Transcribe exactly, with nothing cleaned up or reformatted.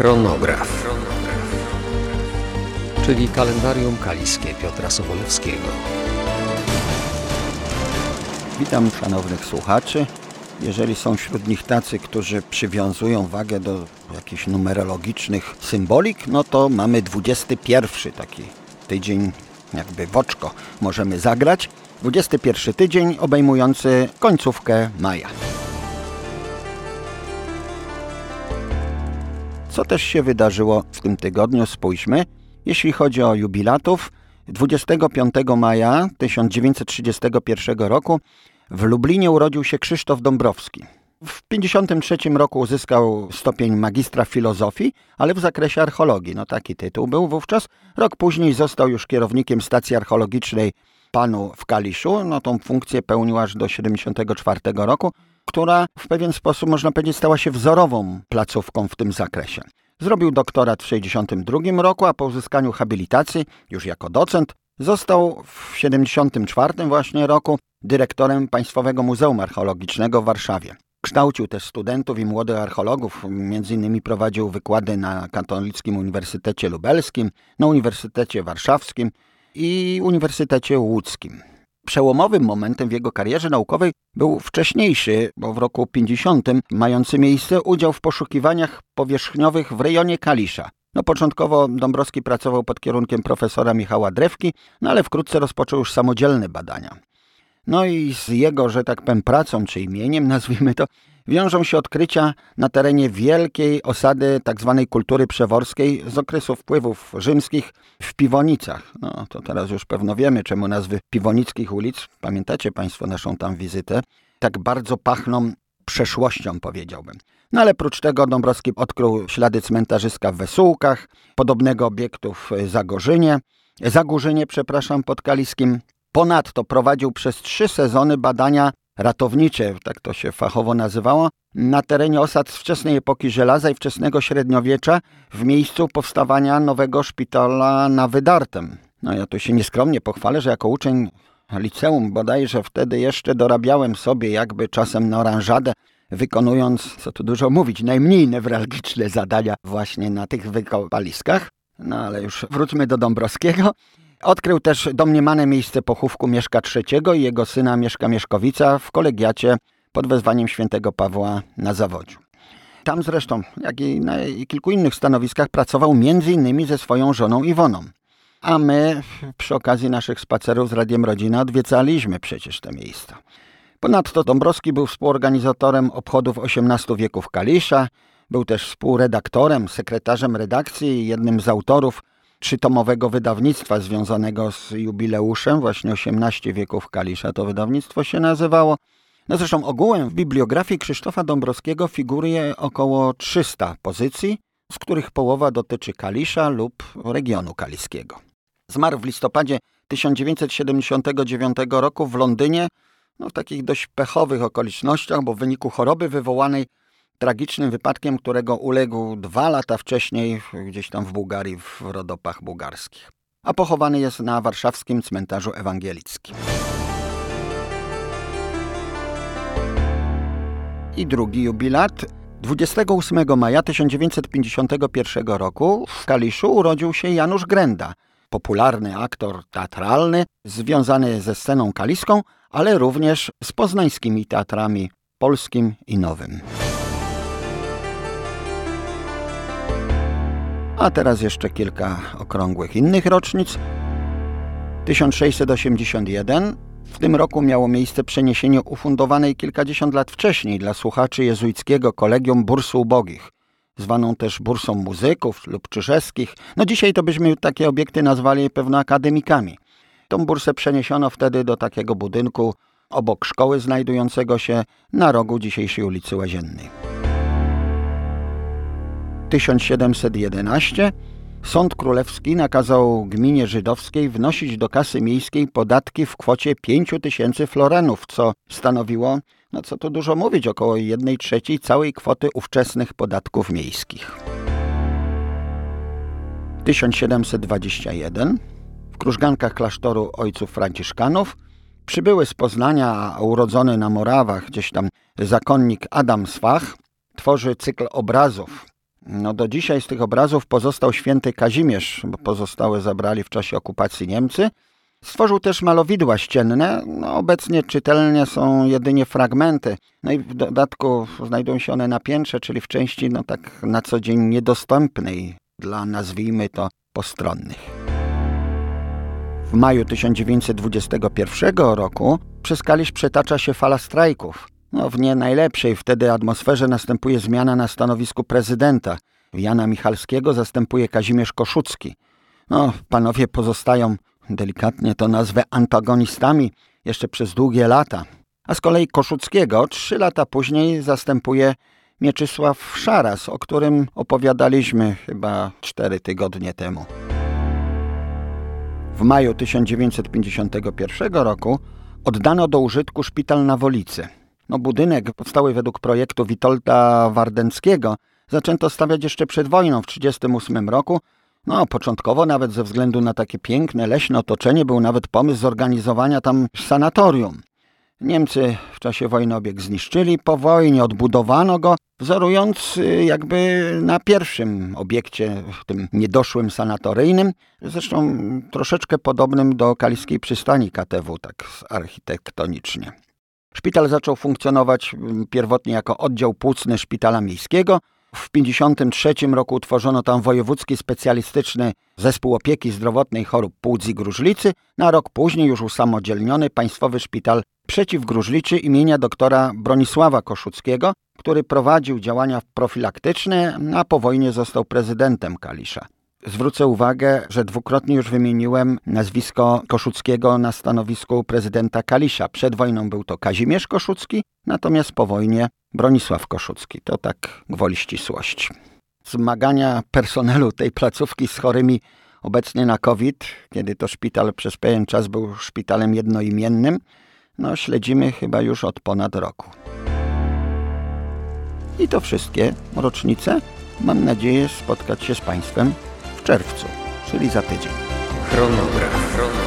Chronograf, czyli kalendarium kaliskie Piotra Sobolewskiego. Witam szanownych słuchaczy. Jeżeli są wśród nich tacy, którzy przywiązują wagę do jakichś numerologicznych symbolik, no to mamy dwudziesty pierwszy taki tydzień, jakby w oczko możemy zagrać. dwudziesty pierwszy tydzień obejmujący końcówkę maja. Co też się wydarzyło w tym tygodniu, spójrzmy. Jeśli chodzi o jubilatów, dwudziestego piątego maja tysiąc dziewięćset trzydziestego pierwszego roku w Lublinie urodził się Krzysztof Dąbrowski. W pięćdziesiątym trzecim roku uzyskał stopień magistra filozofii, ale w zakresie archeologii. No taki tytuł był wówczas. Rok później został już kierownikiem stacji archeologicznej Panu w Kaliszu. No tą funkcję pełnił aż do siedemdziesiątego czwartego roku, która w pewien sposób, można powiedzieć, stała się wzorową placówką w tym zakresie. Zrobił doktorat w sześćdziesiątym drugim roku, a po uzyskaniu habilitacji, już jako docent, został w siedemdziesiątym czwartym właśnie roku dyrektorem Państwowego Muzeum Archeologicznego w Warszawie. Kształcił też studentów i młodych archeologów, między innymi prowadził wykłady na Katolickim Uniwersytecie Lubelskim, na Uniwersytecie Warszawskim i Uniwersytecie Łódzkim. Przełomowym momentem w jego karierze naukowej był wcześniejszy, bo w roku pięćdziesiątym, mający miejsce udział w poszukiwaniach powierzchniowych w rejonie Kalisza. No początkowo Dąbrowski pracował pod kierunkiem profesora Michała Drewki, no ale wkrótce rozpoczął już samodzielne badania. No i z jego, że tak powiem, pracą czy imieniem, nazwijmy to, wiążą się odkrycia na terenie wielkiej osady tzw. kultury przeworskiej z okresu wpływów rzymskich w Piwonicach. No to teraz już pewno wiemy, czemu nazwy piwonickich ulic, pamiętacie Państwo naszą tam wizytę, tak bardzo pachną przeszłością, powiedziałbym. No ale prócz tego Dąbrowski odkrył ślady cmentarzyska w Wesułkach, podobnego obiektu w Zagorzynie, Zagórzynie, przepraszam, pod Kaliskiem. Ponadto prowadził przez trzy sezony badania ratownicze, tak to się fachowo nazywało, na terenie osad z wczesnej epoki żelaza i wczesnego średniowiecza w miejscu powstawania nowego szpitala na Wydartem. No ja tu się nieskromnie pochwalę, że jako uczeń liceum bodajże wtedy jeszcze dorabiałem sobie jakby czasem na oranżadę, wykonując, co tu dużo mówić, najmniej newralgiczne zadania właśnie na tych wykopaliskach. No ale już wróćmy do Dąbrowskiego. Odkrył też domniemane miejsce pochówku Mieszka trzeciego i jego syna Mieszka Mieszkowica w kolegiacie pod wezwaniem świętego Pawła na Zawodziu. Tam zresztą, jak i na kilku innych stanowiskach, pracował między innymi ze swoją żoną Iwoną. A my przy okazji naszych spacerów z Radiem Rodzina odwiedzaliśmy przecież te miejsca. Ponadto Dąbrowski był współorganizatorem obchodów osiemnastu wieków Kalisza, był też współredaktorem, sekretarzem redakcji i jednym z autorów trzytomowego wydawnictwa związanego z jubileuszem, właśnie osiemnaście wieków Kalisza to wydawnictwo się nazywało. No zresztą ogółem w bibliografii Krzysztofa Dąbrowskiego figuruje około trzysta pozycji, z których połowa dotyczy Kalisza lub regionu kaliskiego. Zmarł w listopadzie tysiąc dziewięćset siedemdziesiątego dziewiątego roku w Londynie, no w takich dość pechowych okolicznościach, bo w wyniku choroby wywołanej tragicznym wypadkiem, którego uległ dwa lata wcześniej gdzieś tam w Bułgarii, w rodopach bułgarskich. A pochowany jest na warszawskim cmentarzu ewangelickim. I drugi jubilat. dwudziestego ósmego maja tysiąc dziewięćset pięćdziesiątego pierwszego roku w Kaliszu urodził się Janusz Grenda, popularny aktor teatralny, związany ze sceną kaliską, ale również z poznańskimi teatrami polskim i nowym. A teraz jeszcze kilka okrągłych innych rocznic. tysiąc sześćset osiemdziesiąty pierwszy. W tym roku miało miejsce przeniesienie ufundowanej kilkadziesiąt lat wcześniej dla słuchaczy jezuickiego kolegium Bursy Ubogich, zwaną też bursą muzyków lub czyżewskich. No dzisiaj to byśmy takie obiekty nazwali pewno akademikami. Tą bursę przeniesiono wtedy do takiego budynku obok szkoły znajdującego się na rogu dzisiejszej ulicy Łaziennej. tysiąc siedemset jedenasty. Sąd Królewski nakazał gminie żydowskiej wnosić do kasy miejskiej podatki w kwocie pięć tysięcy florenów, co stanowiło, no co tu dużo mówić, około jednej trzeciej całej kwoty ówczesnych podatków miejskich. tysiąc siedemset dwudziesty pierwszy. W krużgankach klasztoru ojców franciszkanów przybyły z Poznania, a urodzony na Morawach gdzieś tam zakonnik Adam Swach tworzy cykl obrazów No do dzisiaj z tych obrazów pozostał święty Kazimierz, bo pozostałe zabrali w czasie okupacji Niemcy. Stworzył też malowidła ścienne, no obecnie czytelne są jedynie fragmenty. No i w dodatku znajdują się one na piętrze, czyli w części no tak na co dzień niedostępnej dla, nazwijmy to, postronnych. W maju tysiąc dziewięćset dwudziestego pierwszego roku przez Kalisz przetacza się fala strajków. No w nie najlepszej wtedy atmosferze następuje zmiana na stanowisku prezydenta. Jana Michalskiego zastępuje Kazimierz Koszucki. No panowie pozostają, delikatnie to nazwę, antagonistami jeszcze przez długie lata. A z kolei Koszuckiego trzy lata później zastępuje Mieczysław Szaras, o którym opowiadaliśmy chyba cztery tygodnie temu. W maju tysiąc dziewięćset pięćdziesiątego pierwszego roku oddano do użytku szpital na Wolicy. No, budynek powstały według projektu Witolda Wardenckiego. Zaczęto stawiać jeszcze przed wojną w tysiąc dziewięćset trzydziestym ósmym roku. No, początkowo nawet ze względu na takie piękne, leśne otoczenie był nawet pomysł zorganizowania tam sanatorium. Niemcy w czasie wojny obiekt zniszczyli, po wojnie odbudowano go, wzorując jakby na pierwszym obiekcie, tym niedoszłym sanatoryjnym, zresztą troszeczkę podobnym do kaliskiej przystani K T W, tak architektonicznie. Szpital zaczął funkcjonować pierwotnie jako oddział płucny Szpitala Miejskiego. W tysiąc dziewięćset pięćdziesiątym trzecim roku utworzono tam wojewódzki specjalistyczny zespół opieki zdrowotnej chorób płuc i gruźlicy. Na rok później już usamodzielniony Państwowy Szpital Przeciwgruźliczy imienia doktora Bronisława Koszuckiego, który prowadził działania profilaktyczne, a po wojnie został prezydentem Kalisza. Zwrócę uwagę, że dwukrotnie już wymieniłem nazwisko Koszuckiego na stanowisku prezydenta Kalisza. Przed wojną był to Kazimierz Koszucki, natomiast po wojnie Bronisław Koszucki. To tak gwoli ścisłości. Zmagania personelu tej placówki z chorymi obecnie na COVID, kiedy to szpital przez pewien czas był szpitalem jednoimiennym, no śledzimy chyba już od ponad roku. I to wszystkie rocznice. Mam nadzieję spotkać się z Państwem w czerwcu, czyli za tydzień. Chronograf.